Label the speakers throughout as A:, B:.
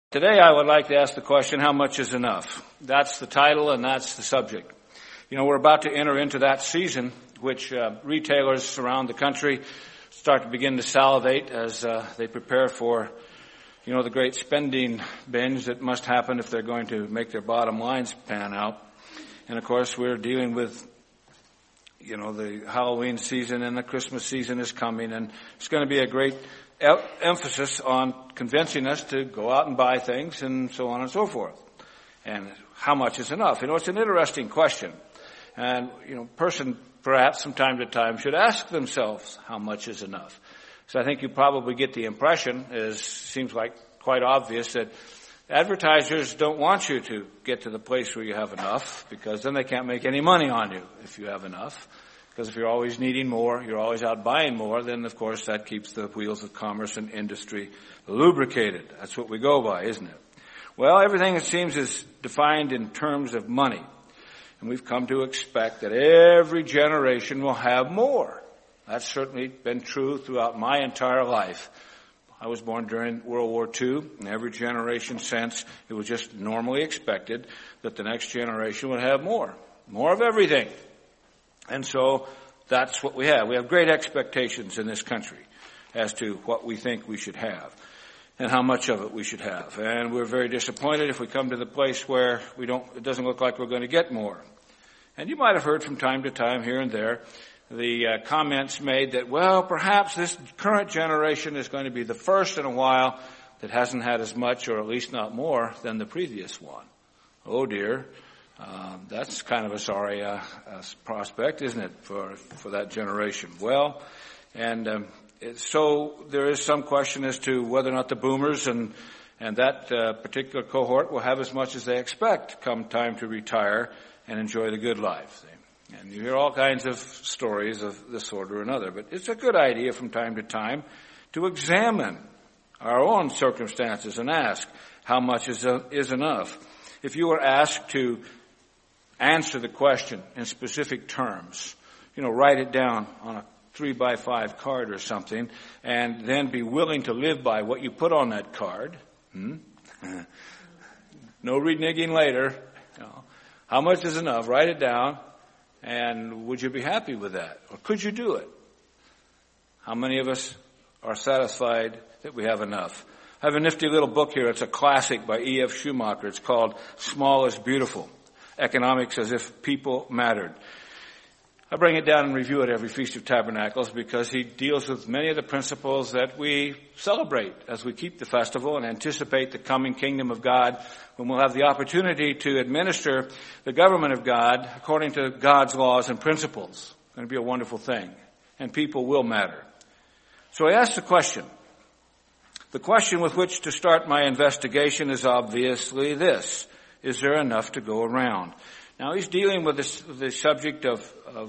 A: Today I would like to ask the question, how much is enough? That's the title and that's the subject. We're about to enter into that season which retailers around the country start to begin to salivate as they prepare for, the great spending binge that must happen if they're going to make their bottom lines pan out. And of course we're dealing with, the Halloween season and the Christmas season is coming, and it's going to be a great emphasis on convincing us to go out and buy things and so on and so forth. And how much is enough? It's an interesting question. And, person perhaps from time to time should ask themselves how much is enough. So I think you probably get the impression, seems like quite obvious, that advertisers don't want you to get to the place where you have enough, because then they can't make any money on you if you have enough. Because if you're always needing more, you're always out buying more, then of course that keeps the wheels of commerce and industry lubricated. That's what we go by, isn't it? Well, everything it seems is defined in terms of money. And we've come to expect that every generation will have more. That's certainly been true throughout my entire life. I was born during World War II, and every generation since, it was just normally expected that the next generation would have more of everything. And so that's what we have. We have great expectations in this country as to what we think we should have and how much of it we should have. And we're very disappointed if we come to the place where it doesn't look like we're going to get more. And you might have heard from time to time here and there the comments made that, well, perhaps this current generation is going to be the first in a while that hasn't had as much, or at least not more, than the previous one. Oh dear. That's kind of a sorry prospect, isn't it, for that generation? Well, and so there is some question as to whether or not the boomers and that particular cohort will have as much as they expect come time to retire and enjoy the good life. And you hear all kinds of stories of this sort or another, but it's a good idea from time to time to examine our own circumstances and ask how much is enough. If you were asked to answer the question in specific terms, write it down on a 3x5 card or something, and then be willing to live by what you put on that card. No reneging later. How much is enough? Write it down, and would you be happy with that? Or could you do it? How many of us are satisfied that we have enough? I have a nifty little book here. It's a classic by E.F. Schumacher. It's called Small is Beautiful: Economics as if People Mattered. I bring it down and review it every Feast of Tabernacles because he deals with many of the principles that we celebrate as we keep the festival and anticipate the coming kingdom of God, when we'll have the opportunity to administer the government of God according to God's laws and principles. It's going to be a wonderful thing, and people will matter. So I asked the question. The question with which to start my investigation is obviously this: is there enough to go around? Now he's dealing with the subject of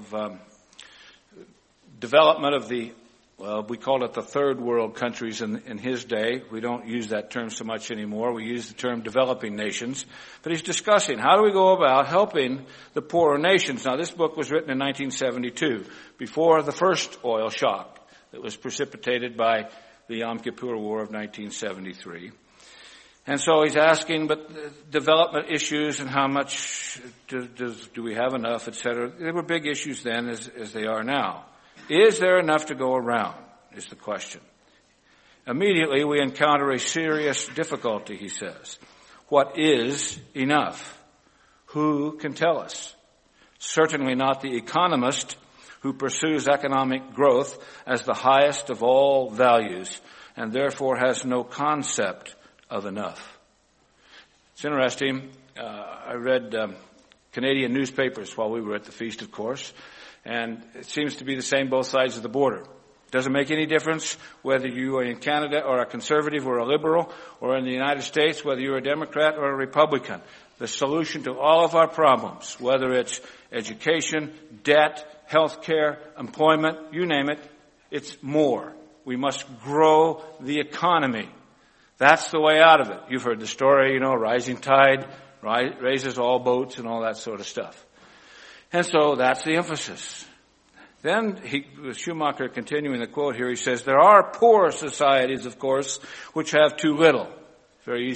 A: development of we call it the third world countries in his day. We don't use that term so much anymore. We use the term developing nations. But he's discussing how do we go about helping the poorer nations. Now this book was written in 1972, before the first oil shock that was precipitated by the Yom Kippur War of 1973. And so he's asking, but development issues and how much do we have enough, etc. They were big issues then as they are now. Is there enough to go around, is the question. Immediately we encounter a serious difficulty, he says. What is enough? Who can tell us? Certainly not the economist who pursues economic growth as the highest of all values and therefore has no concept of enough. It's interesting. I read Canadian newspapers while we were at the feast, of course, and it seems to be the same both sides of the border. Doesn't make any difference whether you are in Canada or a conservative or a liberal, or in the United States whether you're a Democrat or a Republican. The solution to all of our problems, whether it's education, debt, health care, employment, you name it, it's more. We must grow the economy. That's the way out of it. You've heard the story, rising tide raises all boats and all that sort of stuff. And so that's the emphasis. Then Schumacher, continuing the quote here, he says, there are poor societies, of course, which have too little. Very easy to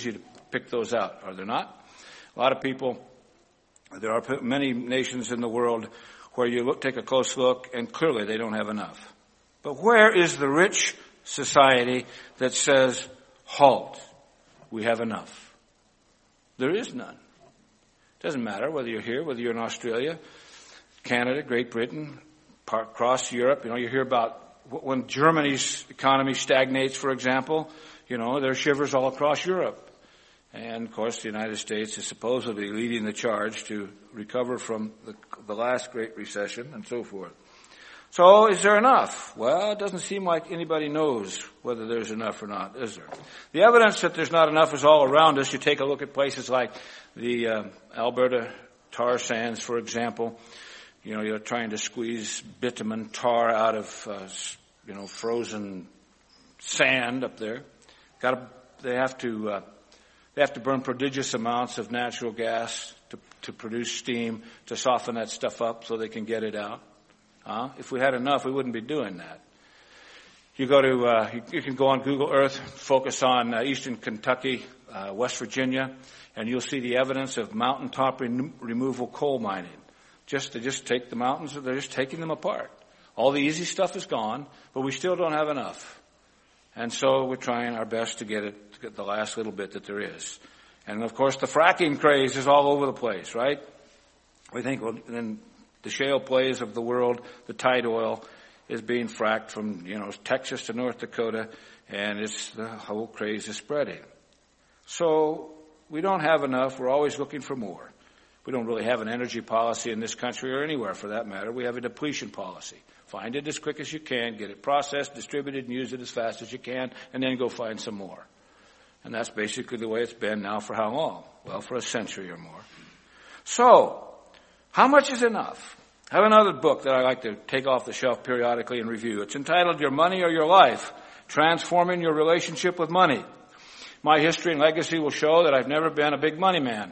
A: pick those out, are there not? A lot of people, there are many nations in the world where you take a close look and clearly they don't have enough. But where is the rich society that says, halt, we have enough? There is none. It doesn't matter whether you're here, whether you're in Australia, Canada, Great Britain, across Europe. You hear about when Germany's economy stagnates, for example, there are shivers all across Europe. And, of course, the United States is supposedly leading the charge to recover from the last Great Recession and so forth. So is there enough? Well, it doesn't seem like anybody knows whether there's enough or not, is there? The evidence that there's not enough is all around us. You take a look at places like the Alberta tar sands, for example. You're trying to squeeze bitumen tar out of, frozen sand up there. They have to burn prodigious amounts of natural gas to produce steam to soften that stuff up so they can get it out. If we had enough, we wouldn't be doing that. You can go on Google Earth, focus on eastern Kentucky, West Virginia, and you'll see the evidence of mountaintop removal coal mining. They just take the mountains, they're just taking them apart. All the easy stuff is gone, but we still don't have enough. And so we're trying our best to get the last little bit that there is. And of course the fracking craze is all over the place, right? We think, in the shale plays of the world, the tight oil is being fracked from, Texas to North Dakota, and the whole craze is spreading. So we don't have enough. We're always looking for more. We don't really have an energy policy in this country or anywhere for that matter. We have a depletion policy. Find it as quick as you can, get it processed, distributed, and use it as fast as you can, and then go find some more. And that's basically the way it's been now for how long? Well, for a century or more. So, how much is enough? I have another book that I like to take off the shelf periodically and review. It's entitled Your Money or Your Life, Transforming Your Relationship with Money. My history and legacy will show that I've never been a big money man.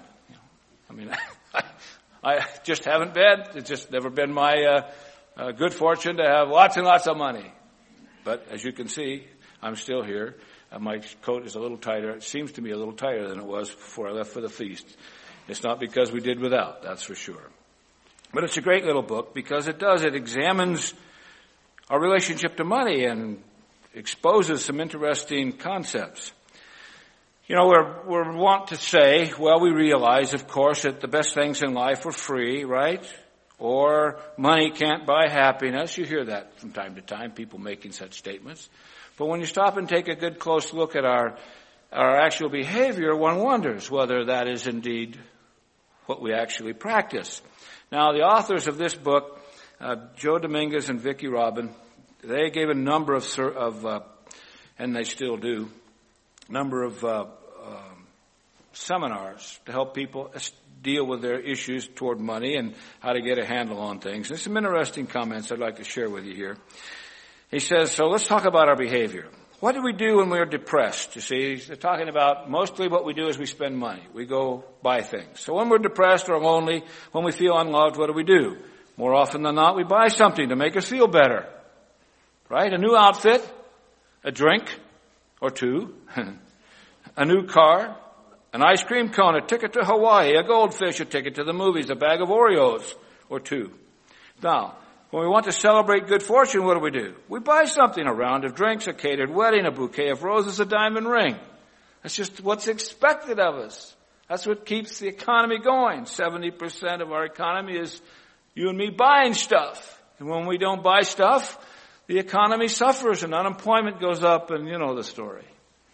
A: I just haven't been. It's just never been my good fortune to have lots and lots of money. But as you can see, I'm still here. My coat is a little tighter. It seems to me a little tighter than it was before I left for the feast. It's not because we did without, that's for sure. But it's a great little book because it examines our relationship to money and exposes some interesting concepts. We're wont to say, well, we realize, of course, that the best things in life are free, right? Or money can't buy happiness. You hear that from time to time, people making such statements. But when you stop and take a good close look at our actual behavior, one wonders whether that is indeed what we actually practice. Now, the authors of this book, Joe Dominguez and Vicki Robin, they gave a number of and they still do, seminars to help people deal with their issues toward money and how to get a handle on things. There's some interesting comments I'd like to share with you here. He says, so let's talk about our behavior. What do we do when we're depressed? You see, they're talking about mostly what we do is we spend money. We go buy things. So when we're depressed or lonely, when we feel unloved, what do? More often than not, we buy something to make us feel better. Right? A new outfit, a drink or two, a new car, an ice cream cone, a ticket to Hawaii, a goldfish, a ticket to the movies, a bag of Oreos or two. Now, when we want to celebrate good fortune, what do? We buy something, a round of drinks, a catered wedding, a bouquet of roses, a diamond ring. That's just what's expected of us. That's what keeps the economy going. 70% of our economy is you and me buying stuff. And when we don't buy stuff, the economy suffers and unemployment goes up, and you know the story.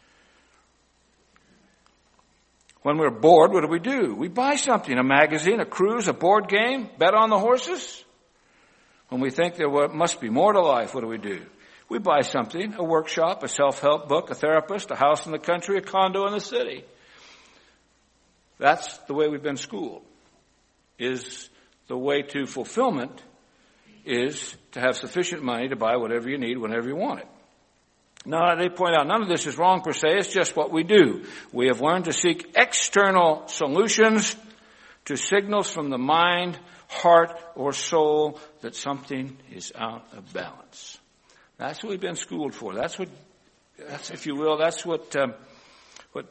A: When we're bored, what do? We buy something, a magazine, a cruise, a board game, bet on the horses. When we think there must be more to life, what do? We buy something, a workshop, a self-help book, a therapist, a house in the country, a condo in the city. That's the way we've been schooled. Is the way to fulfillment is to have sufficient money to buy whatever you need whenever you want it. Now, they point out none of this is wrong per se, it's just what we do. We have learned to seek external solutions to signals from the mind, heart, or soul that something is out of balance. That's what we've been schooled for. That's if you will, that's what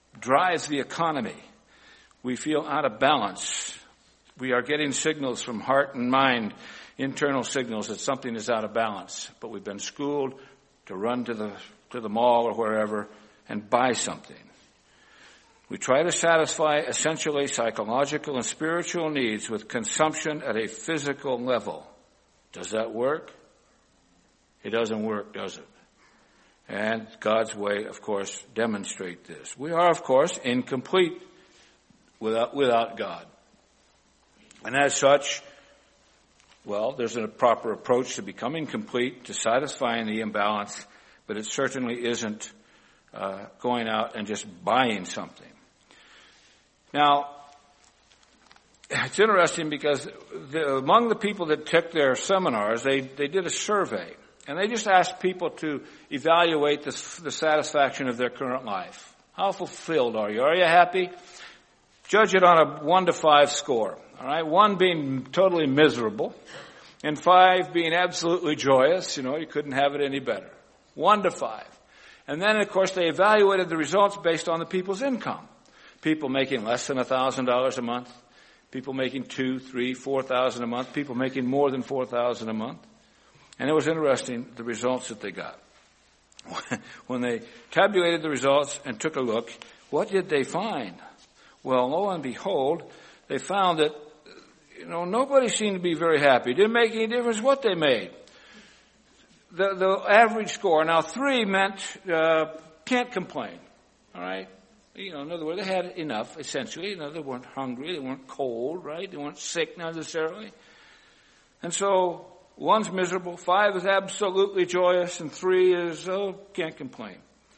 A: drives the economy. We feel out of balance. We are getting signals from heart and mind, internal signals that something is out of balance. But we've been schooled to run to the mall or wherever and buy something. We try to satisfy essentially psychological and spiritual needs with consumption at a physical level. Does that work? It doesn't work, does it? And God's way, of course, demonstrate this. We are, of course, incomplete without God. And as such, well, there's a proper approach to becoming complete, to satisfying the imbalance, but it certainly isn't going out and just buying something. Now, it's interesting because among the people that took their seminars, they did a survey. And they just asked people to evaluate the satisfaction of their current life. How fulfilled are you? Are you happy? Judge it on a 1 to 5 score. All right, 1 being totally miserable, and 5 being absolutely joyous. You know, you couldn't have it any better. 1 to 5. And then, of course, they evaluated the results based on the people's income. People making less than $1,000 a month. People making $2,000, $3,000, $4,000 a month. People making more than $4,000 a month. And it was interesting, the results that they got. When they tabulated the results and took a look, what did they find? Well, lo and behold, they found that, nobody seemed to be very happy. It didn't make any difference what they made. The average score, now 3 meant, can't complain. All right? In other words, they had enough, essentially. They weren't hungry, they weren't cold, right? They weren't sick necessarily. And so, 1's miserable, 5 is absolutely joyous, and 3 is, can't complain.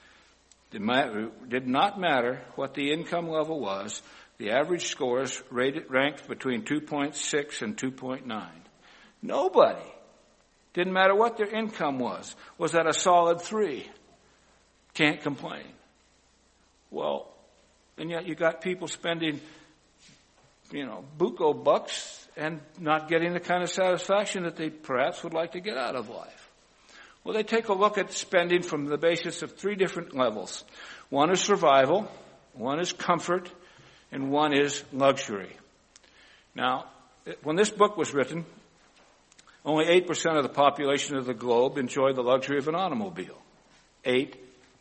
A: Did not matter what the income level was. The average scores ranked between 2.6 and 2.9. Nobody, didn't matter what their income was at a solid 3. Can't complain. Well, and yet you got people spending, buco bucks and not getting the kind of satisfaction that they perhaps would like to get out of life. Well, they take a look at spending from the basis of 3 different levels. 1 is survival, 1 is comfort, and 1 is luxury. Now, when this book was written, only 8% of the population of the globe enjoyed the luxury of an automobile. 8%.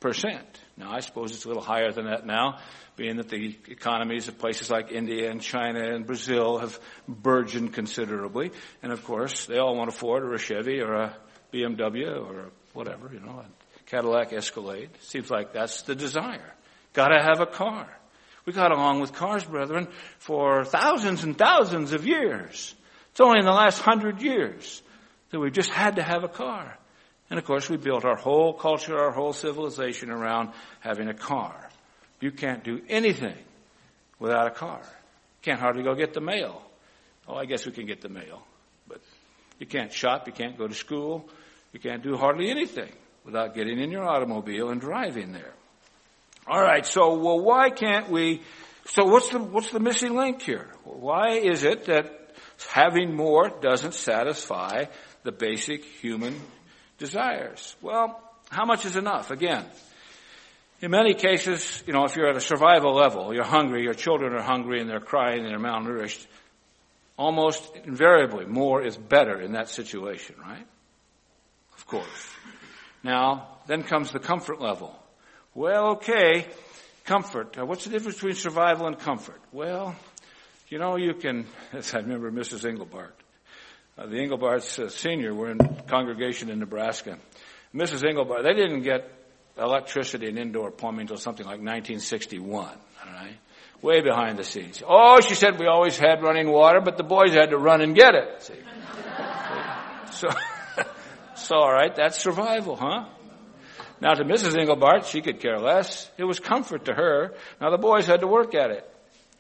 A: Now, I suppose it's a little higher than that now, being that the economies of places like India and China and Brazil have burgeoned considerably. And, of course, they all want a Ford or a Chevy or a BMW or a whatever, a Cadillac Escalade. Seems like that's the desire. Got to have a car. We got along with cars, brethren, for thousands and thousands of years. It's only in the last 100 years that we've just had to have a car. And, of course, we built our whole culture, our whole civilization around having a car. You can't do anything without a car. Can't hardly go get the mail. Oh, I guess we can get the mail. But you can't shop, you can't go to school, you can't do hardly anything without getting in your automobile and driving there. All right, so, why can't we... So what's the missing link here? Why is it that having more doesn't satisfy the basic human desires? Well, how much is enough? Again, in many cases, if you're at a survival level, you're hungry, your children are hungry and they're crying and they're malnourished, almost invariably more is better in that situation, right? Of course. Now, then comes the comfort level. Well, okay, comfort. What's the difference between survival and comfort? Well, you can, as I remember Mrs. Engelbart. The Engelbarts Senior were in congregation in Nebraska. Mrs. Engelbart, they didn't get electricity and indoor plumbing until something like 1961, all right? Way behind the scenes. Oh, she said we always had running water, but the boys had to run and get it. See? So all right, that's survival, huh? Now to Mrs. Engelbart, she could care less. It was comfort to her. Now the boys had to work at it.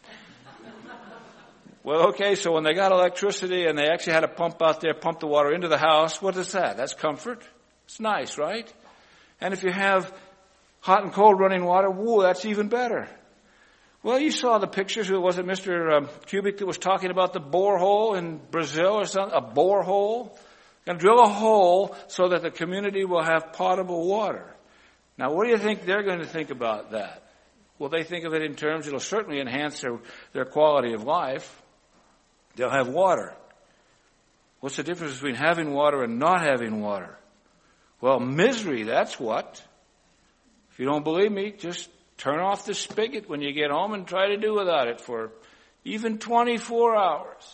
A: Well, okay, so when they got electricity and they actually had to pump out there, pump the water into the house, what is that? That's comfort. It's nice, right? And if you have hot and cold running water, whoa, that's even better. Well, you saw the pictures. Was it Mr. Kubik that was talking about the borehole in Brazil or something? A borehole? Going to drill a hole so that the community will have potable water. Now, what do you think they're going to think about that? Will they think of it in terms it'll certainly enhance their quality of life? They'll have water. What's the difference between having water and not having water? Well, misery, that's what. If you don't believe me, just turn off the spigot when you get home and try to do without it for even 24 hours.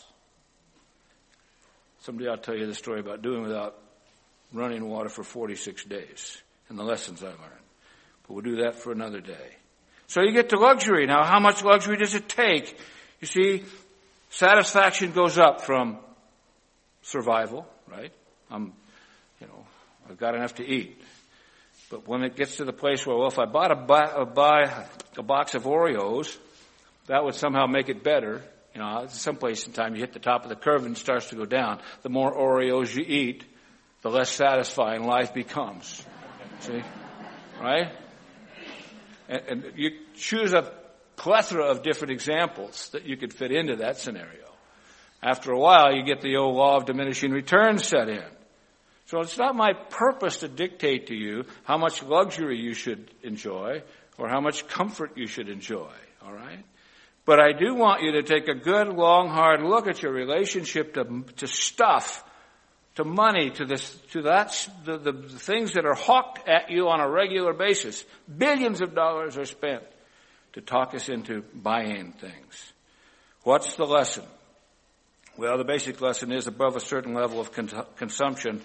A: Someday I'll tell you the story about doing without running water for 46 days and the lessons I learned. But we'll do that for another day. So you get to luxury. Now, how much luxury does it take? You see, satisfaction goes up from survival, right? I've got enough to eat. But when it gets to the place where, well, if I buy a box of Oreos, that would somehow make it better. Someplace in time you hit the top of the curve and it starts to go down. The more Oreos you eat, the less satisfying life becomes. See? Right? And you choose a plethora of different examples that you could fit into that scenario. After a while, you get the old law of diminishing returns set in. So it's not my purpose to dictate to you how much luxury you should enjoy or how much comfort you should enjoy, all right? But I do want you to take a good, long, hard look at your relationship to stuff, to money, to the things that are hawked at you on a regular basis. Billions of dollars are spent to talk us into buying things. What's the lesson? Well, the basic lesson is above a certain level of consumption,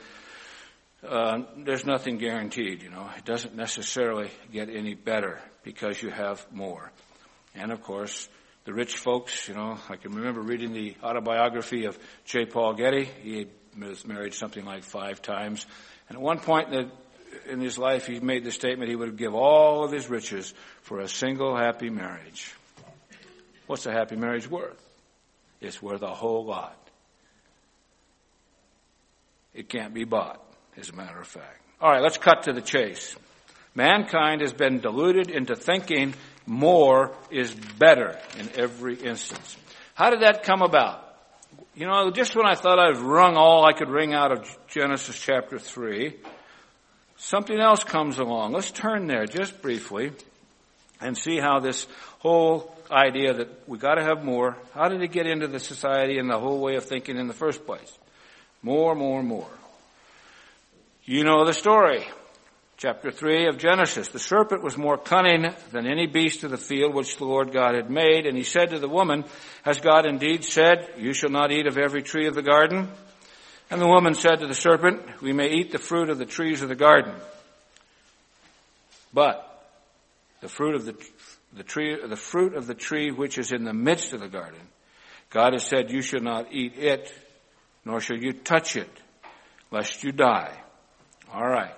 A: there's nothing guaranteed, It doesn't necessarily get any better because you have more. And, of course, the rich folks, I can remember reading the autobiography of J. Paul Getty. He was married something like 5 times. And at one point in his life, he made the statement he would give all of his riches for a single happy marriage. What's a happy marriage worth? It's worth a whole lot. It can't be bought, as a matter of fact. All right, let's cut to the chase. Mankind has been deluded into thinking more is better in every instance. How did that come about? Just when I thought I'd wrung all I could wring out of Genesis chapter 3, something else comes along. Let's turn there just briefly and see how this whole idea that we got to have more, how did it get into the society and the whole way of thinking in the first place? More. You know the story. Chapter 3 of Genesis. The serpent was more cunning than any beast of the field which the Lord God had made. And he said to the woman, has God indeed said, you shall not eat of every tree of the garden? And the woman said to the serpent, we may eat the fruit of the trees of the garden. But the fruit of the tree which is in the midst of the garden, God has said, you shall not eat it, nor shall you touch it, lest you die. All right.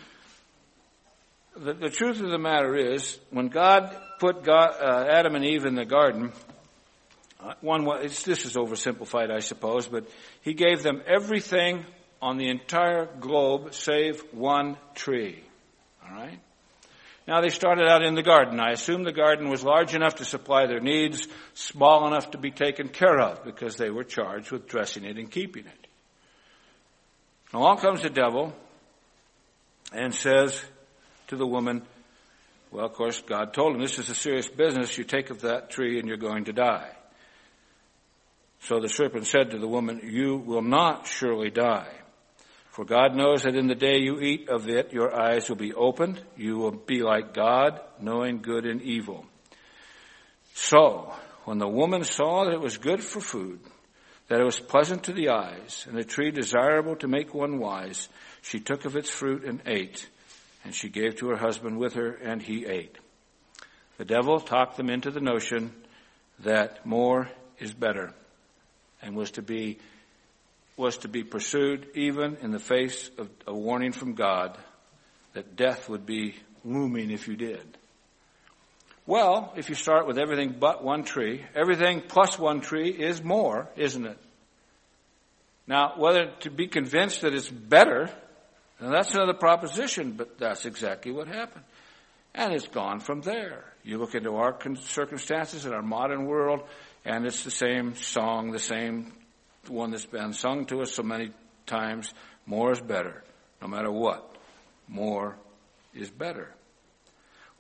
A: The truth of the matter is, when God put Adam and Eve in the garden, this is oversimplified, I suppose, but he gave them everything on the entire globe save one tree. All right? Now, they started out in the garden. I assume the garden was large enough to supply their needs, small enough to be taken care of, because they were charged with dressing it and keeping it. Along comes the devil and says to the woman, well, of course, God told him, this is a serious business. You take of that tree and you're going to die. So the serpent said to the woman, you will not surely die. For God knows that in the day you eat of it, your eyes will be opened. You will be like God, knowing good and evil. So, when the woman saw that it was good for food, that it was pleasant to the eyes, and a tree desirable to make one wise, she took of its fruit and ate. And she gave to her husband with her, and he ate. The devil talked them into the notion that more is better, and was to be pursued even in the face of a warning from God that death would be looming if you did. Well, if you start with everything but one tree, everything plus one tree is more, isn't it? Now, whether to be convinced that it's better, now that's another proposition, but that's exactly what happened. And it's gone from there. You look into our circumstances in our modern world, and it's the same song, the same one that's been sung to us so many times. More is better, no matter what. More is better.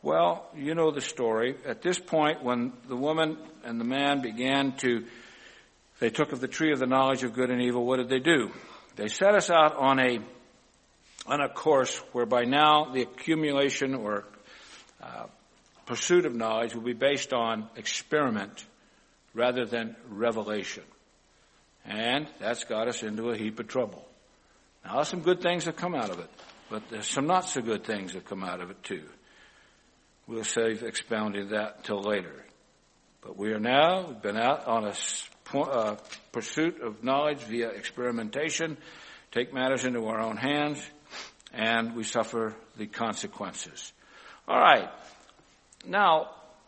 A: Well, you know the story. At this point, when the woman and the man they took of the tree of the knowledge of good and evil, what did they do? They set us out on a course whereby now the accumulation or pursuit of knowledge will be based on experiment rather than revelation. And that's got us into a heap of trouble. Now, some good things have come out of it, but there's some not so good things that come out of it too. We'll save expounding that till later. But we've been out on a pursuit of knowledge via experimentation, take matters into our own hands, and we suffer the consequences. All right. Now,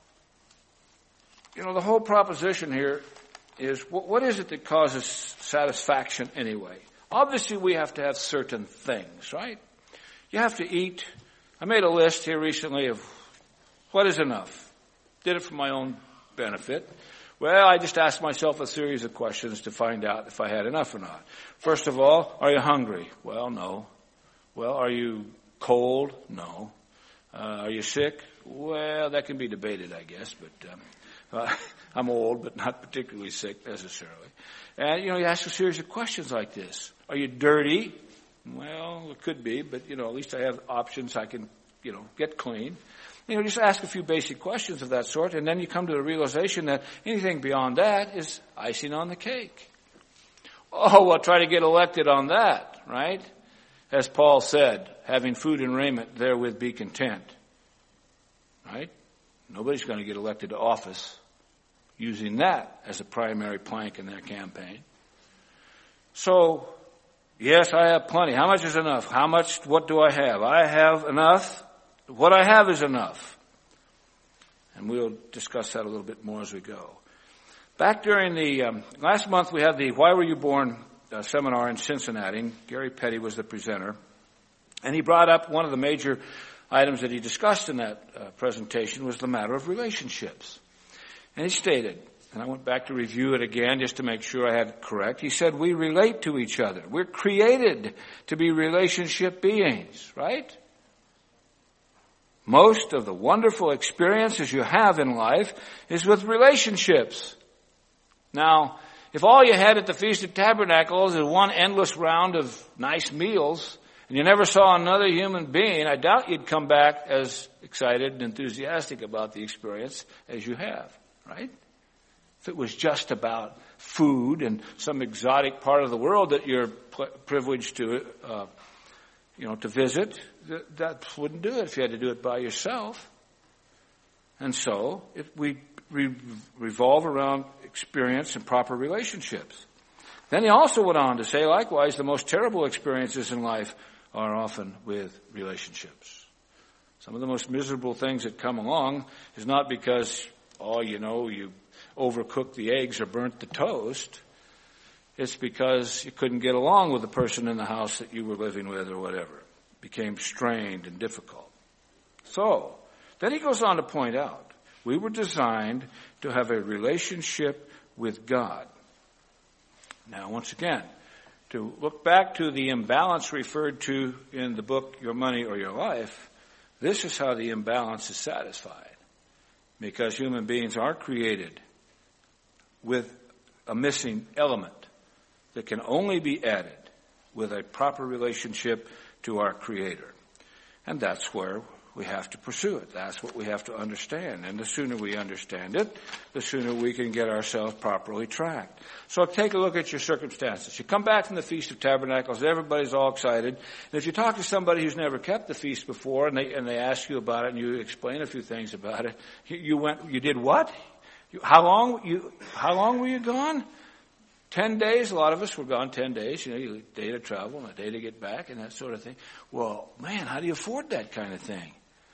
A: the whole proposition here is what is it that causes satisfaction anyway? Obviously, we have to have certain things, right? You have to eat. I made a list here recently of what is enough. Did it for my own benefit. Well, I just asked myself a series of questions to find out if I had enough or not. First of all, are you hungry? Well, no. Well, are you cold? No. Are you sick? Well, that can be debated, I guess, but I'm old, but not particularly sick necessarily. And, you ask a series of questions like this. Are you dirty? Well, it could be, but, at least I have options. I can, get clean. Just ask a few basic questions of that sort, and then you come to the realization that anything beyond that is icing on the cake. Oh, well, try to get elected on that, right? As Paul said, having food and raiment, therewith be content. Right? Nobody's going to get elected to office using that as a primary plank in their campaign. So, yes, I have plenty. How much is enough? What do I have? I have enough. What I have is enough. And we'll discuss that a little bit more as we go. Back during the last month, we had the Why Were You Born seminar in Cincinnati. Gary Petty was the presenter. And he brought up one of the major items that he discussed in that presentation was the matter of relationships. And he stated, and I went back to review it again just to make sure I had it correct. He said, we relate to each other. We're created to be relationship beings, right? Most of the wonderful experiences you have in life is with relationships. Now, if all you had at the Feast of Tabernacles is one endless round of nice meals, and you never saw another human being, I doubt you'd come back as excited and enthusiastic about the experience as you have, right? If it was just about food and some exotic part of the world that you're privileged to, to visit, that wouldn't do it if you had to do it by yourself. And so we revolve around experience and proper relationships. Then he also went on to say, likewise, the most terrible experiences in life are often with relationships. Some of the most miserable things that come along is not because, you overcooked the eggs or burnt the toast. It's because you couldn't get along with the person in the house that you were living with or whatever. It became strained and difficult. So, then he goes on to point out, we were designed to have a relationship with God. Now, once again, to look back to the imbalance referred to in the book, Your Money or Your Life, this is how the imbalance is satisfied. Because human beings are created with a missing element that can only be added with a proper relationship to our Creator. And that's where we have to pursue it. That's what we have to understand. And the sooner we understand it, the sooner we can get ourselves properly tracked. So take a look at your circumstances. You come back from the Feast of Tabernacles, everybody's all excited. And if you talk to somebody who's never kept the feast before and they ask you about it and you explain a few things about it, you did what? How long were you gone? 10 days. A lot of us were gone 10 days. A day to travel and a day to get back and that sort of thing. Well, man, how do you afford that kind of thing?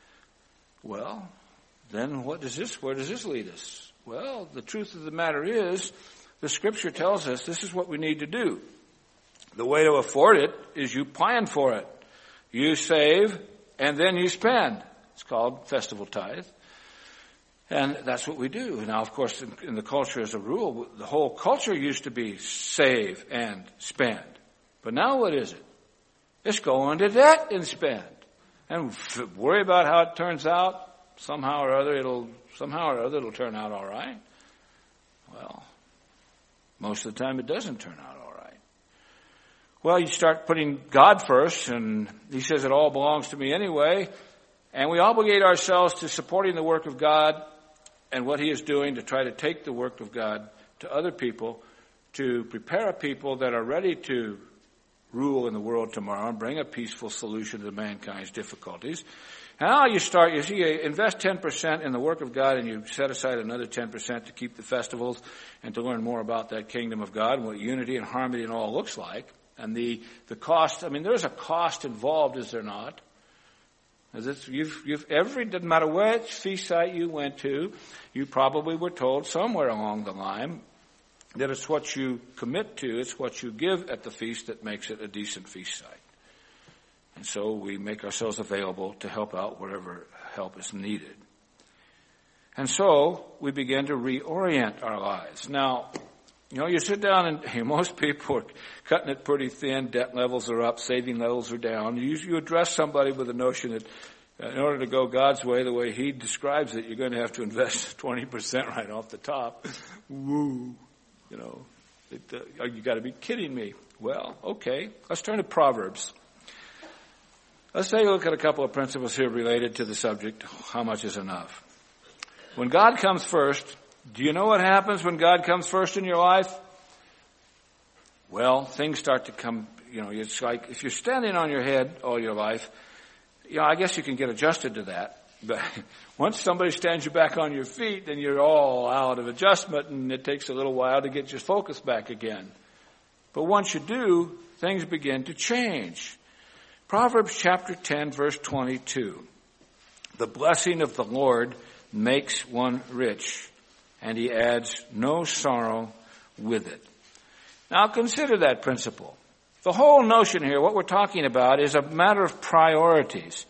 A: Well, then where does this lead us? Well, the truth of the matter is, the Scripture tells us this is what we need to do. The way to afford it is you plan for it. You save and then you spend. It's called festival tithe. And that's what we do. Now, of course, in the culture as a rule, the whole culture used to be save and spend. But now what is it? It's go into debt and spend. And worry about how it turns out somehow or other it'll turn out all right. Well, most of the time it doesn't turn out all right. Well, you start putting God first, and he says it all belongs to me anyway, and we obligate ourselves to supporting the work of God and what he is doing to try to take the work of God to other people, to prepare a people that are ready to rule in the world tomorrow and bring a peaceful solution to mankind's difficulties. Now you invest 10% in the work of God, and you set aside another 10% to keep the festivals and to learn more about that kingdom of God and what unity and harmony and all looks like. And the cost, there's a cost involved, is there not? Doesn't matter which feast site you went to, you probably were told somewhere along the line that it's what you commit to, it's what you give at the feast that makes it a decent feast site. And so we make ourselves available to help out wherever help is needed. And so we begin to reorient our lives. Now, you sit down and most people are cutting it pretty thin. Debt levels are up, saving levels are down. You address somebody with the notion that in order to go God's way, the way he describes it, you're going to have to invest 20% right off the top. Woo. You got to be kidding me. Well, okay. Let's turn to Proverbs. Let's take a look at a couple of principles here related to the subject, how much is enough. When God comes first, do you know what happens when God comes first in your life? Well, things start to come, it's like if you're standing on your head all your life, I guess you can get adjusted to that. But once somebody stands you back on your feet, then you're all out of adjustment, and it takes a little while to get your focus back again. But once you do, things begin to change. Proverbs chapter 10, verse 22. The blessing of the Lord makes one rich, and he adds no sorrow with it. Now consider that principle. The whole notion here, what we're talking about, is a matter of priorities.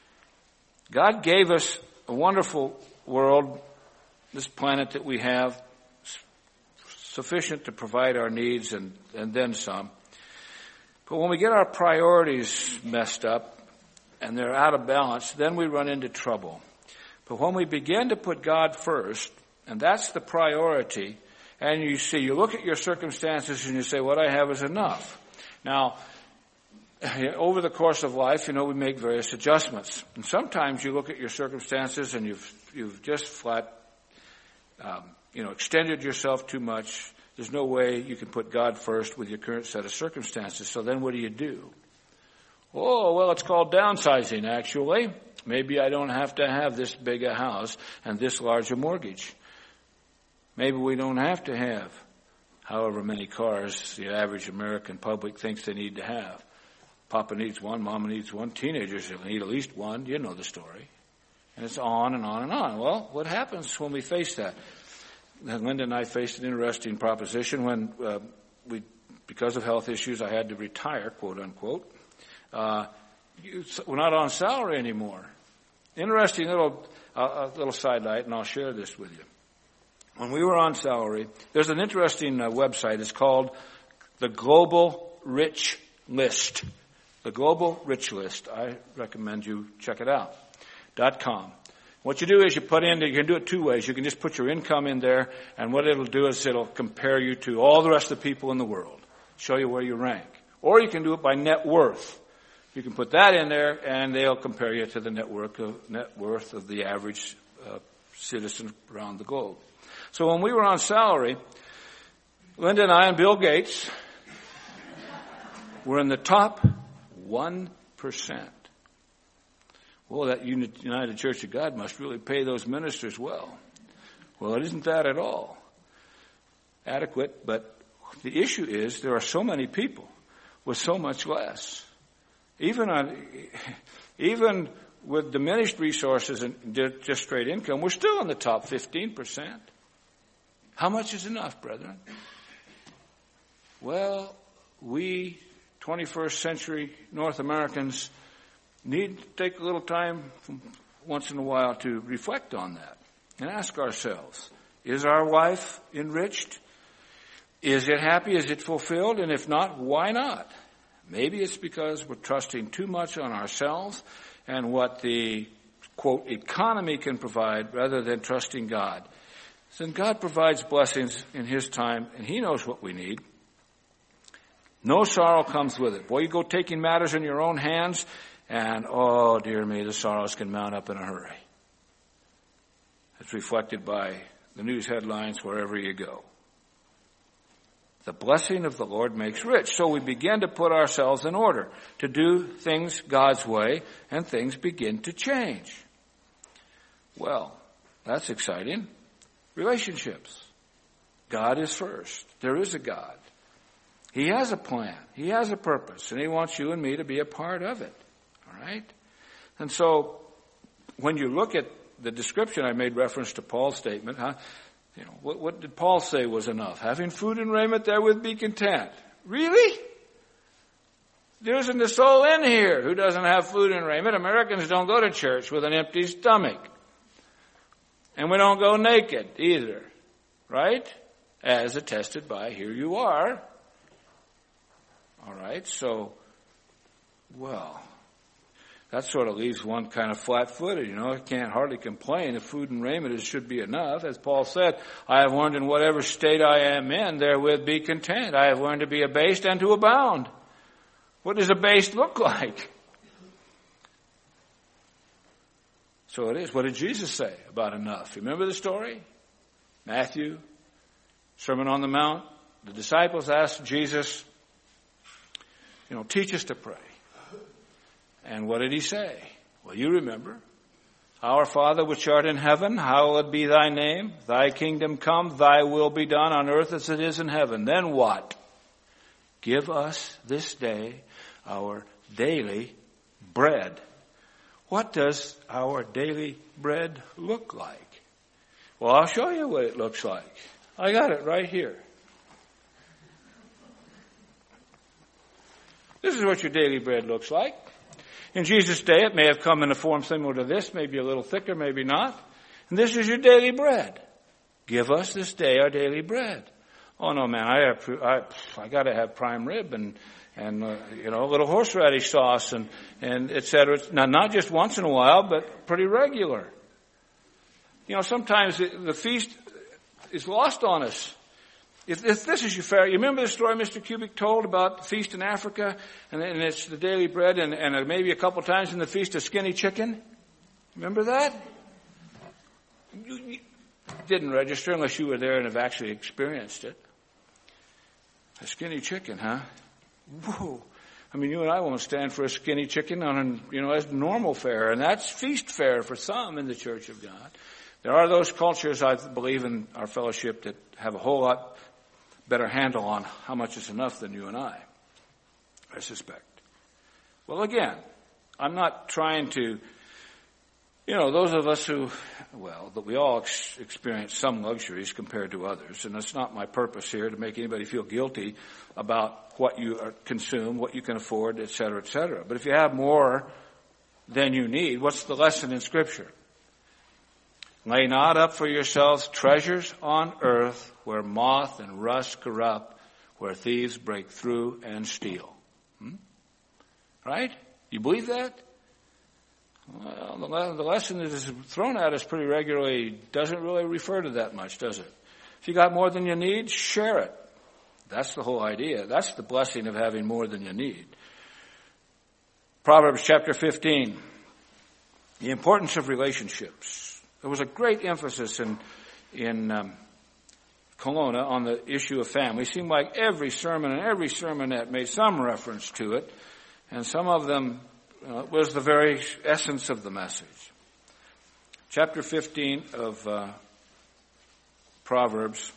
A: God gave us a wonderful world, this planet that we have, sufficient to provide our needs and then some. But when we get our priorities messed up and they're out of balance, then we run into trouble. But when we begin to put God first, and that's the priority, and you look at your circumstances and you say, what I have is enough. Now, over the course of life, we make various adjustments. And sometimes you look at your circumstances and you've just flat, extended yourself too much. There's no way you can put God first with your current set of circumstances. So then what do? Oh, well, it's called downsizing, actually. Maybe I don't have to have this big a house and this large a mortgage. Maybe we don't have to have however many cars the average American public thinks they need to have. Papa needs one, Mama needs one, teenagers need at least one. You know the story. And it's on and on and on. Well, what happens when we face that? Linda and I faced an interesting proposition when because of health issues, I had to retire, quote unquote. We're not on salary anymore. Interesting little sidelight, and I'll share this with you. When we were on salary, there's an interesting website. It's called the Global Rich List. The Global Rich List. I recommend you check it out. .com. What you do is you can do it two ways. You can just put your income in there, and what it'll do is it'll compare you to all the rest of the people in the world, show you where you rank. Or you can do it by net worth. You can put that in there, and they'll compare you to the net worth of the average citizen around the globe. So when we were on salary, Linda and I and Bill Gates were in the top 1%. Well, that United Church of God must really pay those ministers well. Well, it isn't that at all. Adequate, but the issue is there are so many people with so much less. Even with diminished resources and just straight income, we're still in the top 15%. How much is enough, brethren? Well, we 21st century North Americans need to take a little time once in a while to reflect on that and ask ourselves, is our life enriched? Is it happy? Is it fulfilled? And if not, why not? Maybe it's because we're trusting too much on ourselves and what the quote, economy can provide rather than trusting God. Then God provides blessings in His time, and He knows what we need. No sorrow comes with it. Boy, you go taking matters in your own hands, and oh, dear me, the sorrows can mount up in a hurry. It's reflected by the news headlines wherever you go. The blessing of the Lord makes rich. So we begin to put ourselves in order, to do things God's way, and things begin to change. Well, that's exciting. Relationships. God is first. There is a God. He has a plan. He has a purpose. And He wants you and me to be a part of it. All right? And so, when you look at the description, I made reference to Paul's statement, what did Paul say was enough? Having food and raiment therewith be content. Really? There isn't a soul in here who doesn't have food and raiment. Americans don't go to church with an empty stomach. And we don't go naked either. Right? As attested by here you are. All right, so, well, that sort of leaves one kind of flat-footed, I can't hardly complain if food and raiment should be enough. As Paul said, I have learned in whatever state I am in, therewith be content. I have learned to be abased and to abound. What does abased look like? So it is. What did Jesus say about enough? Remember the story? Matthew, Sermon on the Mount. The disciples asked Jesus, teach us to pray. And what did He say? Well, you remember. Our Father which art in heaven, hallowed be thy name. Thy kingdom come, thy will be done on earth as it is in heaven. Then what? Give us this day our daily bread. What does our daily bread look like? Well, I'll show you what it looks like. I got it right here. This is what your daily bread looks like. In Jesus' day, it may have come in a form similar to this, maybe a little thicker, maybe not. And this is your daily bread. Give us this day our daily bread. Oh no, man, I got to have prime rib and a little horseradish sauce and et cetera. Now, not just once in a while, but pretty regular. Sometimes the feast is lost on us. If this is your fare, you remember the story Mr. Kubik told about the feast in Africa, and it's the daily bread, and maybe a couple times in the feast a skinny chicken? Remember that? You didn't register unless you were there and have actually experienced it. A skinny chicken, huh? Whoa. I mean, you and I won't stand for a skinny chicken as normal fare, and that's feast fare for some in the Church of God. There are those cultures, I believe, in our fellowship that have a whole lot better handle on how much is enough than you and I suspect. Well, again, I'm not trying to, those of us that we all experience some luxuries compared to others, and that's not my purpose here to make anybody feel guilty about what you consume, what you can afford, et cetera, et cetera. But if you have more than you need, what's the lesson in Scripture? Lay not up for yourselves treasures on earth where moth and rust corrupt, where thieves break through and steal. Right? You believe that? Well, the lesson that is thrown at us pretty regularly doesn't really refer to that much, does it? If you got more than you need, share it. That's the whole idea. That's the blessing of having more than you need. Proverbs chapter 15. The importance of relationships. There was a great emphasis in Kelowna on the issue of family. It seemed like every sermon and every sermonette made some reference to it, and some of them was the very essence of the message. Chapter 15 of Proverbs,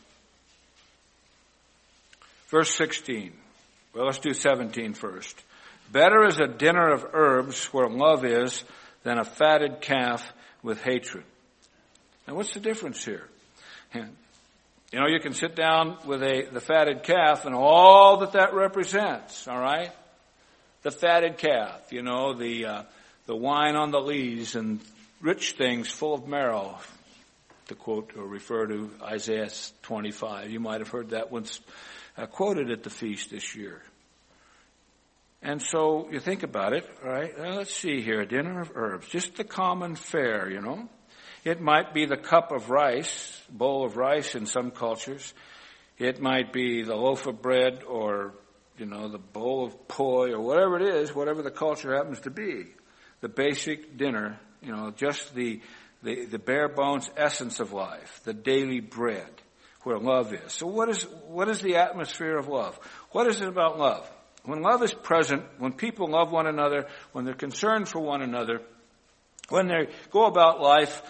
A: verse 16. Well, let's do 17 first. Better is a dinner of herbs where love is than a fatted calf with hatred. Now, what's the difference here? You can sit down with the fatted calf and all that represents, all right? The fatted calf, the wine on the lees and rich things full of marrow, to quote or refer to Isaiah 25. You might have heard that once quoted at the feast this year. And so you think about it, all right? Let's see here, a dinner of herbs, just the common fare, you know. It might be the cup of rice, bowl of rice in some cultures. It might be the loaf of bread or, you know, the bowl of poi or whatever it is, whatever the culture happens to be. The basic dinner, you know, just the bare bones essence of life, the daily bread where love is. So what is the atmosphere of love? What is it about love? When love is present, when people love one another, when they're concerned for one another, when they go about life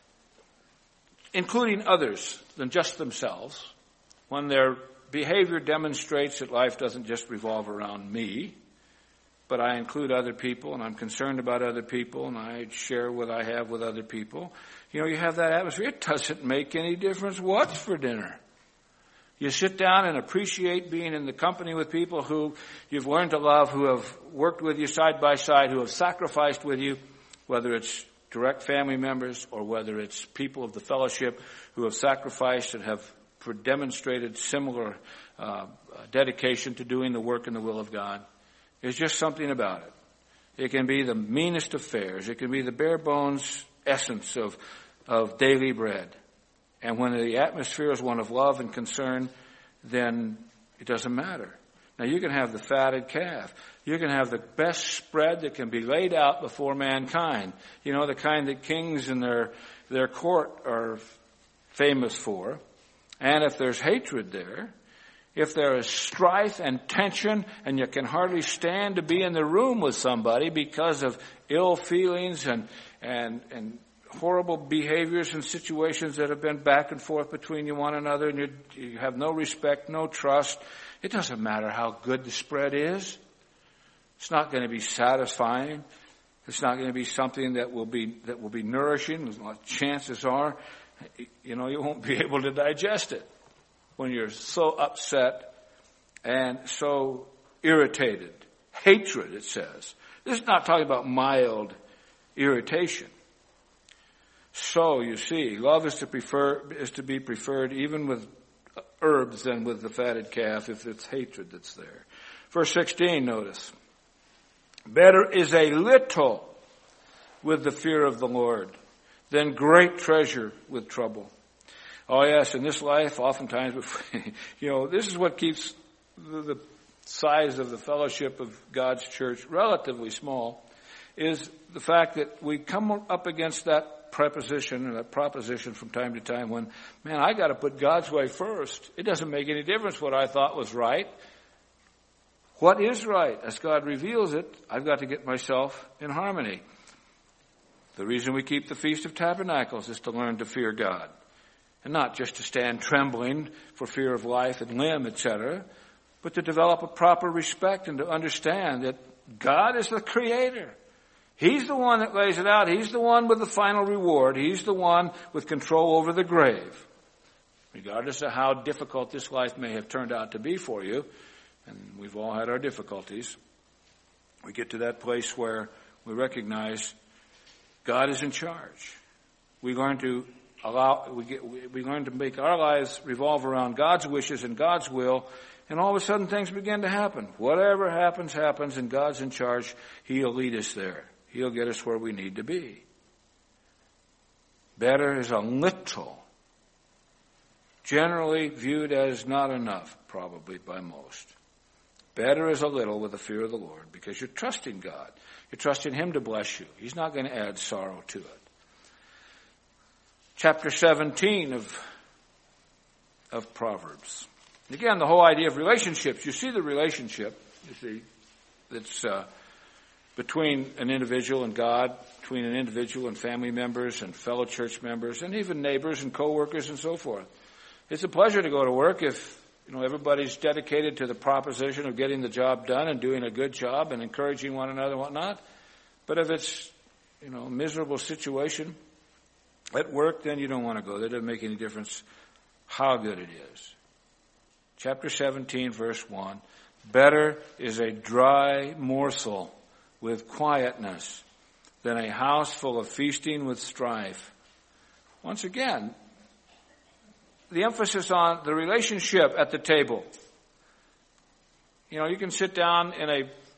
A: including others than just themselves, when their behavior demonstrates that life doesn't just revolve around me, but I include other people and I'm concerned about other people and I share what I have with other people, you know, you have that atmosphere. It doesn't make any difference what's for dinner. You sit down and appreciate being in the company with people who you've learned to love, who have worked with you side by side, who have sacrificed with you, whether it's direct family members or whether it's people of the fellowship who have sacrificed and have demonstrated similar dedication to doing the work in the will of God. There's just something about it. It can be the meanest of fares. It can be the bare bones essence of daily bread. And when the atmosphere is one of love and concern, then it doesn't matter. Now you can have the fatted calf. You can have the best spread that can be laid out before mankind. You know, the kind that kings in their court are famous for. And if there's hatred there, if there is strife and tension and you can hardly stand to be in the room with somebody because of ill feelings and horrible behaviors and situations that have been back and forth between you one another, and you have no respect, no trust, it doesn't matter how good the spread is. It's not going to be satisfying. It's not going to be something that will be nourishing. Chances are, you know, you won't be able to digest it when you're so upset and so irritated. Hatred, it says. This is not talking about mild irritation. So, you see, love is to be preferred even with herbs than with the fatted calf if it's hatred that's there. Verse 16, notice. Better is a little with the fear of the Lord than great treasure with trouble. Oh yes, in this life, oftentimes, you know, this is what keeps the size of the fellowship of God's church relatively small, is the fact that we come up against that preposition and that proposition from time to time when, man, I got to put God's way first. It doesn't make any difference what I thought was right. What is right? As God reveals it, I've got to get myself in harmony. The reason we keep the Feast of Tabernacles is to learn to fear God. And not just to stand trembling for fear of life and limb, etc., but to develop a proper respect and to understand that God is the Creator. He's the one that lays it out. He's the one with the final reward. He's the one with control over the grave. Regardless of how difficult this life may have turned out to be for you, and we've all had our difficulties, we get to that place where we recognize God is in charge. We learn to make our lives revolve around God's wishes and God's will, and all of a sudden things begin to happen. Whatever happens, happens, and God's in charge. He'll lead us there. He'll get us where we need to be. Better is a little, generally viewed as not enough, probably by most. Better is a little with the fear of the Lord, because you're trusting God. You're trusting Him to bless you. He's not going to add sorrow to it. Chapter 17 of Proverbs. Again, the whole idea of relationships. You see the relationship, that's between an individual and God, between an individual and family members and fellow church members and even neighbors and co-workers and so forth. It's a pleasure to go to work if, you know, everybody's dedicated to the proposition of getting the job done and doing a good job and encouraging one another and whatnot. But if it's, you know, a miserable situation at work, then you don't want to go. That doesn't make any difference how good it is. Chapter 17, verse 1. Better is a dry morsel with quietness than a house full of feasting with strife. Once again, the emphasis on the relationship at the table. You know, you can sit down in a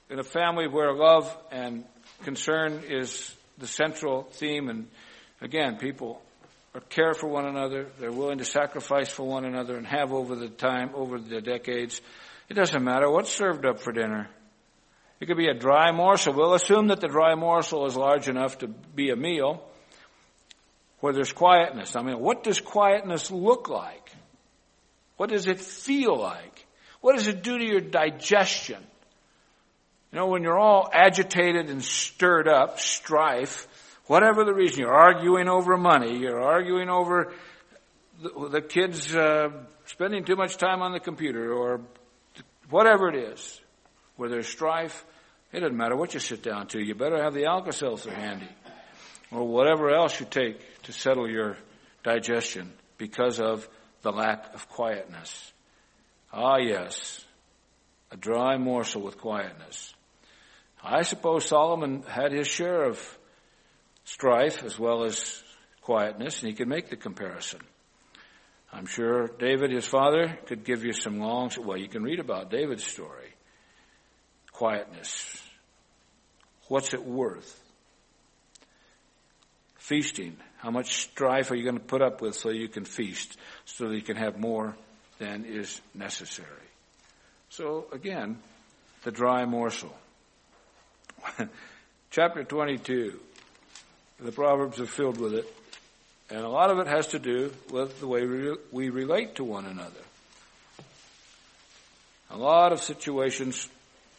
A: in a family where love and concern is the central theme, and again, people care for one another, they're willing to sacrifice for one another and have over the decades, it doesn't matter what's served up for dinner. It could be a dry morsel. We'll assume that the dry morsel is large enough to be a meal where there's quietness. I mean, what does quietness look like? What does it feel like? What does it do to your digestion? You know, when you're all agitated and stirred up, strife, whatever the reason, you're arguing over money, you're arguing over the kids spending too much time on the computer, or whatever it is, where there's strife, it doesn't matter what you sit down to. You better have the Alka-Seltzer handy, or whatever else you take to settle your digestion because of the lack of quietness. Ah, yes, a dry morsel with quietness. I suppose Solomon had his share of strife as well as quietness, and he could make the comparison. I'm sure David, his father, could give you some you can read about David's story. Quietness. What's it worth? Feasting. How much strife are you going to put up with so you can feast, so that you can have more than is necessary? So again, the dry morsel. Chapter 22. The Proverbs are filled with it, and a lot of it has to do with the way we relate to one another. A lot of situations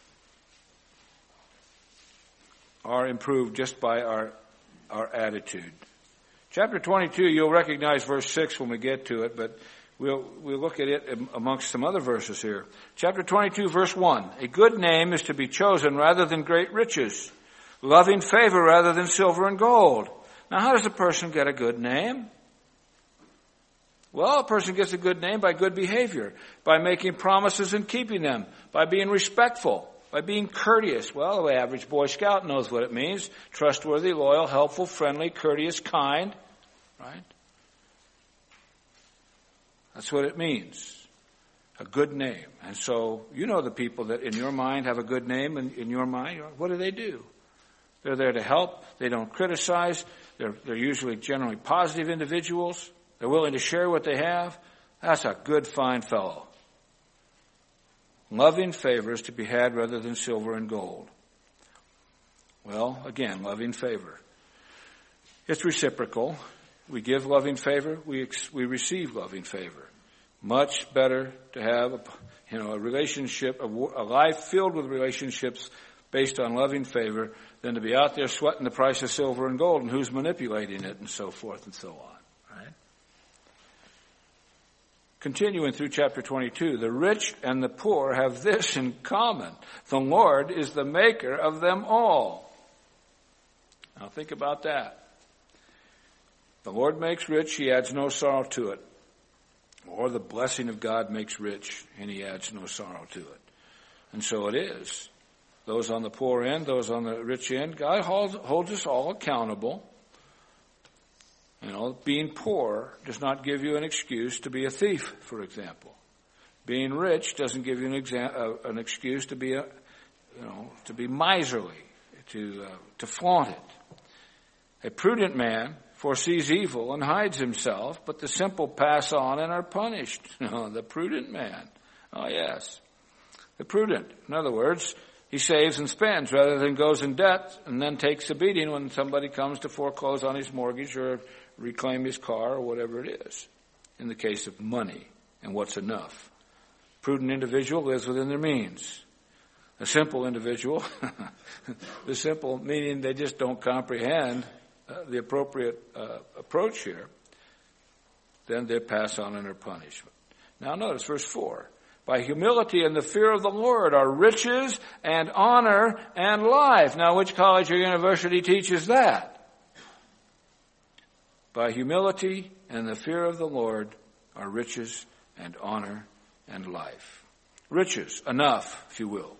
A: are improved just by our attitude. Chapter 22, you'll recognize verse 6 when we get to it, but we'll look at it amongst some other verses here. Chapter 22, verse 1. A good name is to be chosen rather than great riches, loving favor rather than silver and gold. Now, how does a person get a good name? Well, a person gets a good name by good behavior, by making promises and keeping them, by being respectful, by being courteous. Well, the average Boy Scout knows what it means. Trustworthy, loyal, helpful, friendly, courteous, kind. Right? That's what it means. A good name. And so, you know the people that in your mind have a good name in your mind. What do? They're there to help. They don't criticize. They're usually generally positive individuals. They're willing to share what they have. That's a good, fine fellow. Loving favor is to be had rather than silver and gold. Well, again, loving favor. It's reciprocal. We give loving favor. We receive loving favor. Much better to have a relationship, a life filled with relationships based on loving favor than to be out there sweating the price of silver and gold and who's manipulating it and so forth and so on. Right? Continuing through chapter 22, the rich and the poor have this in common. The Lord is the maker of them all. Now think about that. The Lord makes rich, he adds no sorrow to it. Or the blessing of God makes rich, and he adds no sorrow to it. And so it is. Those on the poor end, those on the rich end, God holds us all accountable. You know, being poor does not give you an excuse to be a thief, for example. Being rich doesn't give you an excuse to be to be miserly, to flaunt it. A prudent man foresees evil and hides himself, but the simple pass on and are punished. The prudent man. Oh, yes. The prudent. In other words, he saves and spends rather than goes in debt and then takes a beating when somebody comes to foreclose on his mortgage or reclaim his car or whatever it is. In the case of money and what's enough. Prudent individual lives within their means. A simple individual, the simple meaning they just don't comprehend the appropriate approach here, then they pass on and are punished. Now notice verse 4. By humility and the fear of the Lord are riches and honor and life. Now which college or university teaches that? By humility and the fear of the Lord are riches and honor and life. Riches, enough, if you will.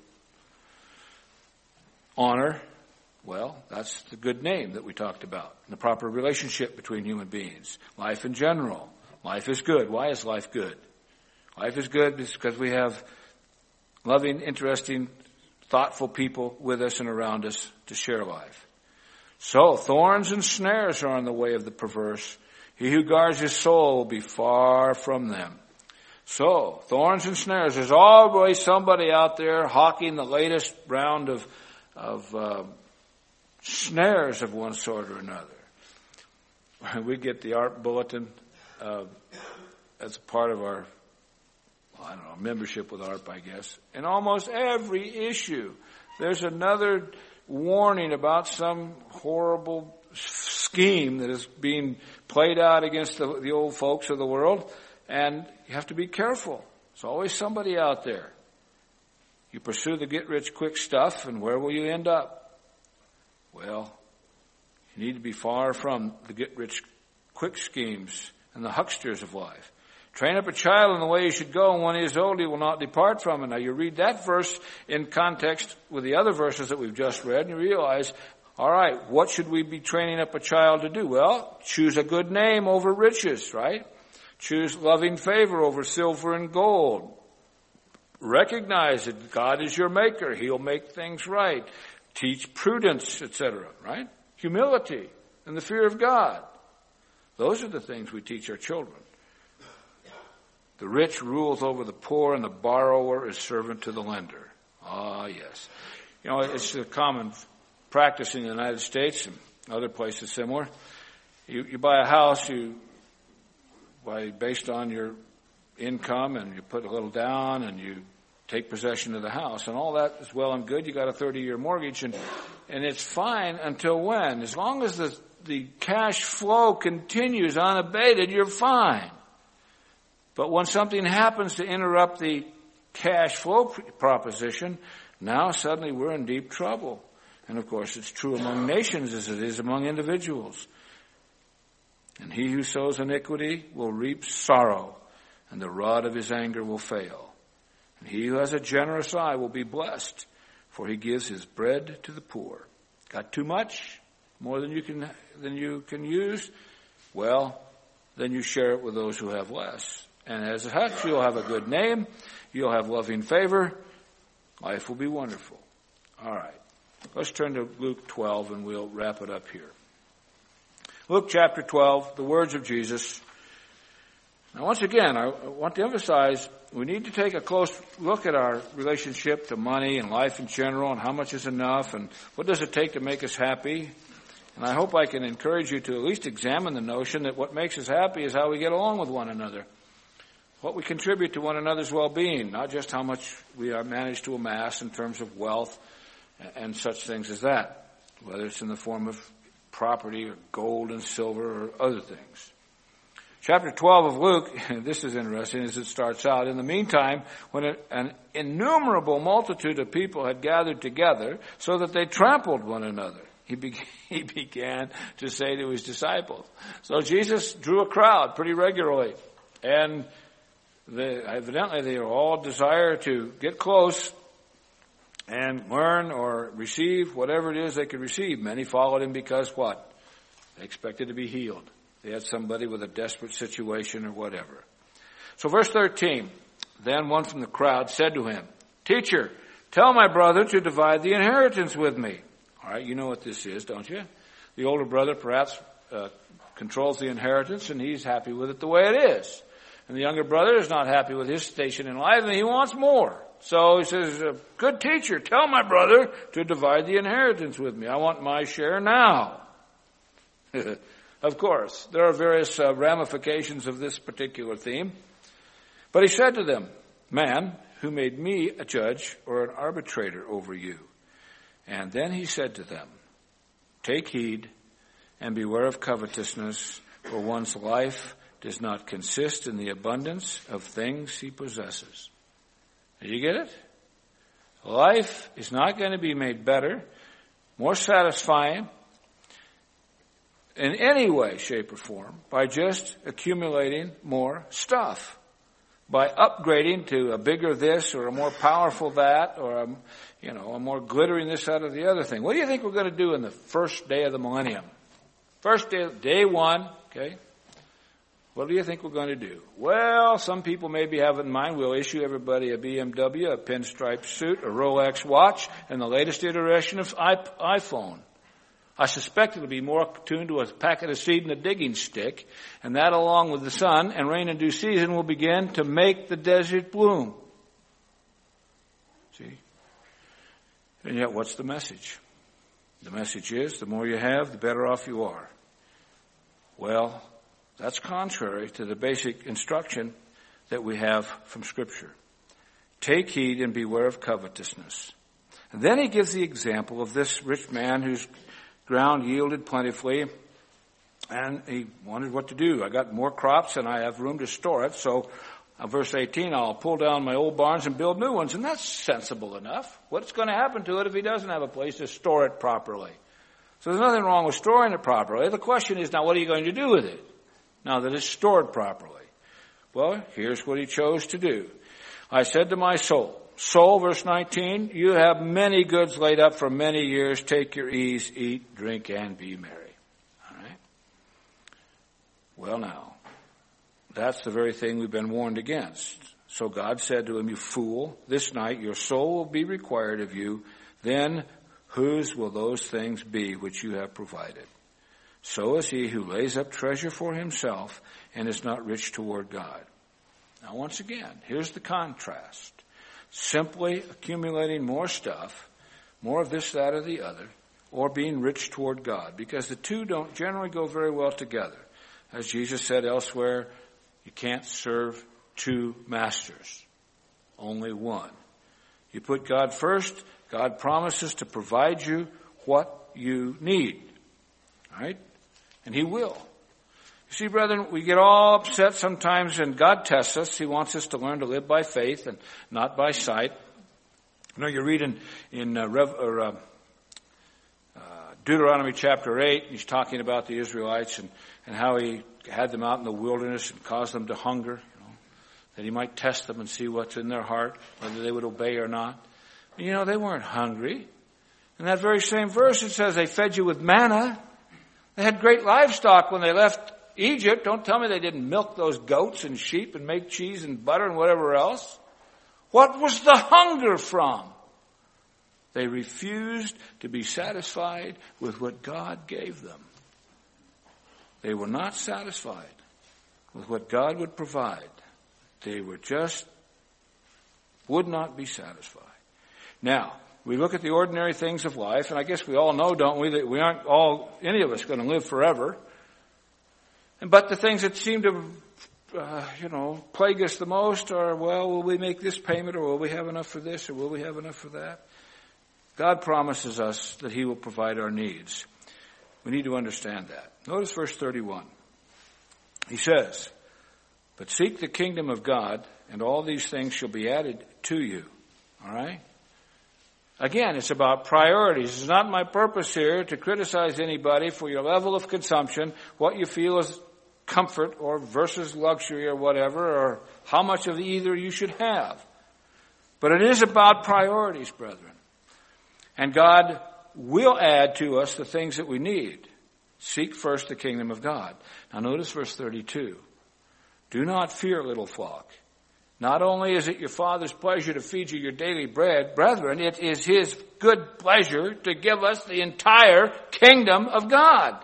A: Honor, well, that's the good name that we talked about. The proper relationship between human beings. Life in general. Life is good. Why is life good? Life is good because we have loving, interesting thoughtful people with us and around us to share life. So, thorns and snares are on the way of the perverse. He who guards his soul will be far from them. So, thorns and snares. There's always somebody out there hawking the latest round of snares of one sort or another. We get the ARP bulletin as a part of our, membership with ARP, I guess. In almost every issue, there's another warning about some horrible scheme that is being played out against the old folks of the world, and you have to be careful. There's always somebody out there. You pursue the get-rich-quick stuff, and where will you end up? Well, you need to be far from the get-rich-quick schemes and the hucksters of life. Train up a child in the way he should go, and when he is old, he will not depart from it. Now, you read that verse in context with the other verses that we've just read, and you realize, all right, what should we be training up a child to do? Well, choose a good name over riches, right? Choose loving favor over silver and gold. Recognize that God is your maker. He'll make things right. Teach prudence, etc., right? Humility and the fear of God. Those are the things we teach our children. The rich rules over the poor, and the borrower is servant to the lender. Ah, yes. You know, it's a common practice in the United States and other places similar. You buy a house, based on your income, and you put a little down, and you take possession of the house. And all that is well and good. You got a 30-year mortgage, and it's fine until when? As long as the cash flow continues unabated, you're fine. But when something happens to interrupt the cash flow proposition, now suddenly we're in deep trouble. And of course, it's true among nations as it is among individuals. And he who sows iniquity will reap sorrow, and the rod of his anger will fail. And he who has a generous eye will be blessed, for he gives his bread to the poor. Got too much? More than you can use? Well, then you share it with those who have less. And as such, you'll have a good name. You'll have loving favor. Life will be wonderful. All right. Let's turn to Luke 12, and we'll wrap it up here. Luke chapter 12, the words of Jesus. Now, once again, I want to emphasize we need to take a close look at our relationship to money and life in general, and how much is enough, and what does it take to make us happy. And I hope I can encourage you to at least examine the notion that what makes us happy is how we get along with one another. What we contribute to one another's well-being, not just how much we manage to amass in terms of wealth and such things as that, whether it's in the form of property or gold and silver or other things. Chapter 12 of Luke, this is interesting as it starts out. In the meantime, when an innumerable multitude of people had gathered together so that they trampled one another, he began to say to his disciples. So Jesus drew a crowd pretty regularly, and evidently they all desire to get close and learn or receive whatever it is they could receive. Many followed him because what? They expected to be healed. They had somebody with a desperate situation or whatever. So verse 13, then one from the crowd said to him, Teacher, tell my brother to divide the inheritance with me. All right, you know what this is, don't you? The older brother perhaps controls the inheritance, and he's happy with it the way it is. And the younger brother is not happy with his station in life, and he wants more. So he says, good teacher, tell my brother to divide the inheritance with me. I want my share now. Of course, there are various ramifications of this particular theme. But he said to them, Man, who made me a judge or an arbitrator over you? And then he said to them, Take heed and beware of covetousness, for one's life does not consist in the abundance of things he possesses. Do you get it? Life is not going to be made better, more satisfying in any way, shape, or form by just accumulating more stuff, by upgrading to a bigger this or a more powerful that or a more glittering this, that, or the other thing. What do you think we're going to do in the first day of the millennium? First day one, okay? What do you think we're going to do? Well, some people maybe have in mind we'll issue everybody a BMW, a pinstripe suit, a Rolex watch, and the latest iteration of iPhone. I suspect it'll be more tuned to a packet of seed and a digging stick, and that along with the sun and rain in due season will begin to make the desert bloom. See? And yet, what's the message? The message is, the more you have, the better off you are. Well, that's contrary to the basic instruction that we have from Scripture. Take heed and beware of covetousness. And then he gives the example of this rich man whose ground yielded plentifully, and he wondered what to do. I got more crops and I have room to store it, so verse 18, I'll pull down my old barns and build new ones, and that's sensible enough. What's going to happen to it if he doesn't have a place to store it properly? So there's nothing wrong with storing it properly. The question is now, what are you going to do with it now that it's stored properly? Well, here's what he chose to do. I said to my soul, verse 19, you have many goods laid up for many years. Take your ease, eat, drink, and be merry. All right? Well, now, that's the very thing we've been warned against. So God said to him, you fool, this night your soul will be required of you. Then whose will those things be which you have provided? So is he who lays up treasure for himself and is not rich toward God. Now, once again, here's the contrast. Simply accumulating more stuff, more of this, that, or the other, or being rich toward God, because the two don't generally go very well together. As Jesus said elsewhere, you can't serve two masters, only one. You put God first, God promises to provide you what you need. All right? And he will. You see, brethren, we get all upset sometimes, and God tests us. He wants us to learn to live by faith and not by sight. You know, you read in Deuteronomy chapter 8, he's talking about the Israelites and how he had them out in the wilderness and caused them to hunger, that he might test them and see what's in their heart, whether they would obey or not. You know, they weren't hungry. In that very same verse, it says they fed you with manna. They had great livestock when they left Egypt. Don't tell me they didn't milk those goats and sheep and make cheese and butter and whatever else. What was the hunger from? They refused to be satisfied with what God gave them. They were not satisfied with what God would provide. They would not be satisfied. Now, we look at the ordinary things of life, and I guess we all know, don't we, that we aren't any of us going to live forever. But the things that seem to, plague us the most are, well, will we make this payment, or will we have enough for this, or will we have enough for that? God promises us that he will provide our needs. We need to understand that. Notice verse 31. He says, but seek the kingdom of God, and all these things shall be added to you. All right? Again, it's about priorities. It's not my purpose here to criticize anybody for your level of consumption, what you feel is comfort or versus luxury or whatever, or how much of either you should have. But it is about priorities, brethren. And God will add to us the things that we need. Seek first the kingdom of God. Now notice verse 32. Do not fear, little flock. Not only is it your Father's pleasure to feed you your daily bread, brethren, it is his good pleasure to give us the entire kingdom of God.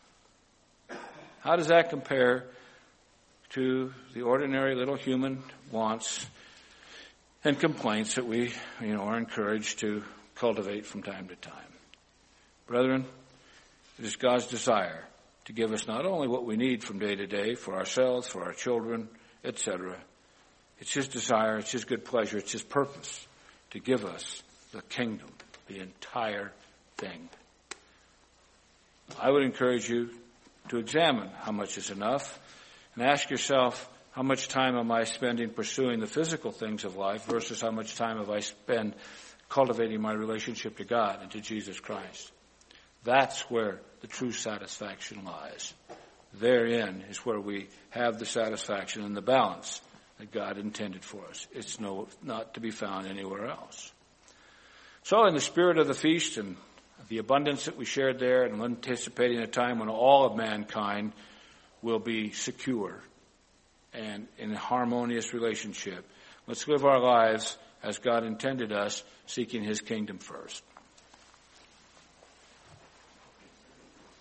A: How does that compare to the ordinary little human wants and complaints that we, are encouraged to cultivate from time to time? Brethren, it is God's desire to give us not only what we need from day to day for ourselves, for our children, etc. It's his desire, it's his good pleasure, it's his purpose to give us the kingdom, the entire thing. I would encourage you to examine how much is enough and ask yourself, how much time am I spending pursuing the physical things of life versus how much time have I spent cultivating my relationship to God and to Jesus Christ? That's where the true satisfaction lies. Therein is where we have the satisfaction and the balance that God intended for us. It's not to be found anywhere else. So in the spirit of the feast and the abundance that we shared there, and anticipating a time when all of mankind will be secure and in a harmonious relationship. Let's live our lives as God intended us, seeking His kingdom first.